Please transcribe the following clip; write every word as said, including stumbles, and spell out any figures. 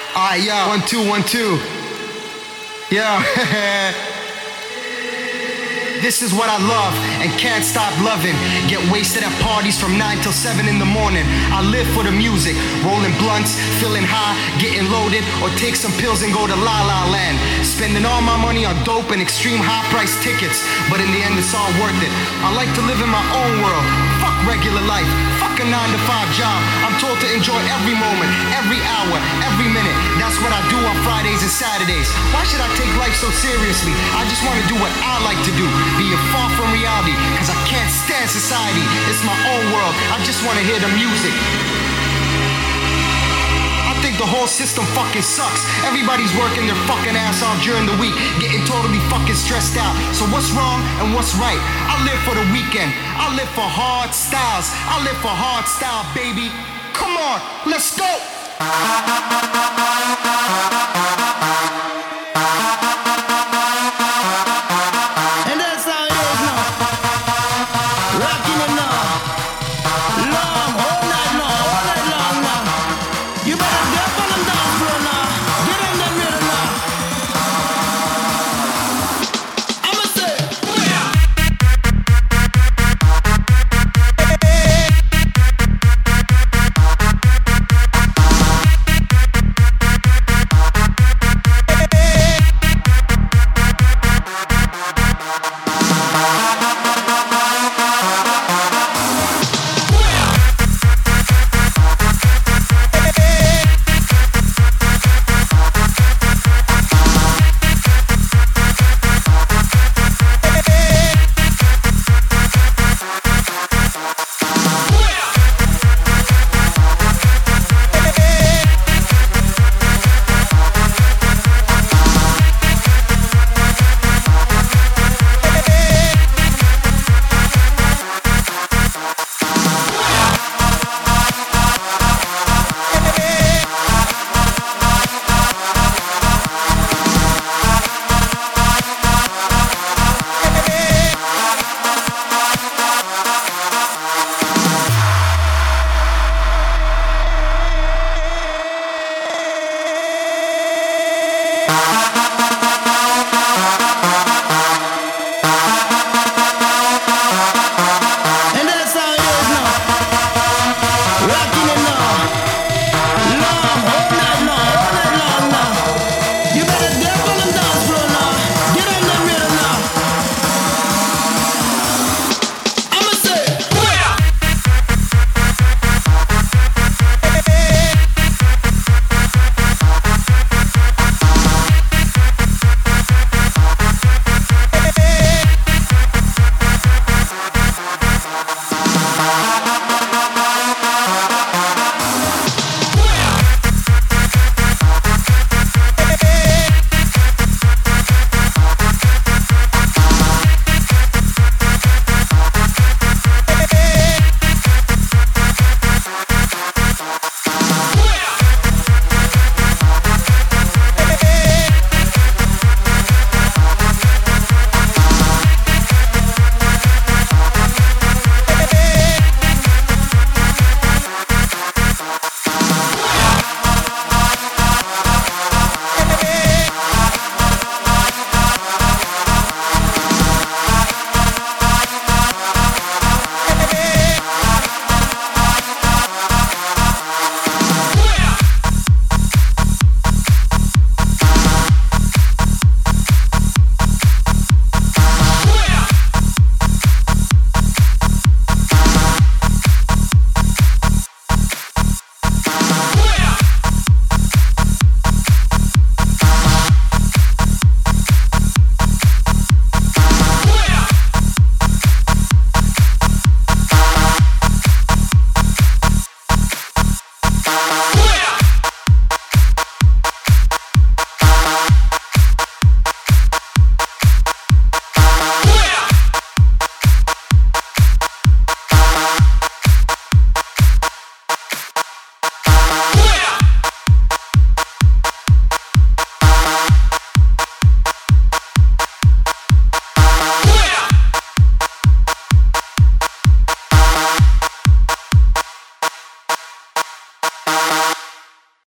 Alright, yo, one, two, one, two. Yo, this is what I love and can't stop loving. Get wasted at parties from nine till seven in the morning. I live for the music, rolling blunts, feeling high, getting loaded, or take some pills and go to La La Land. Spending all my money on dope and extreme high price tickets, but in the end it's all worth it. I like to live in my own world. Fuck regular life, fuck a nine to five job. I'm told to enjoy every moment, every hour, every minute. That's what I do on Fridays and Saturdays. Why should I take life so seriously? I just want to do what I like to do, being far from reality, cause I can't stand society. It's my own world, I just want to hear the music. I think the whole system fucking sucks. Everybody's working their fucking ass off during the week, getting totally fucking stressed out. So what's wrong and what's right? I live for the weekend, I live for hard styles, I live for hard style, baby. Come on, let's go! Bye.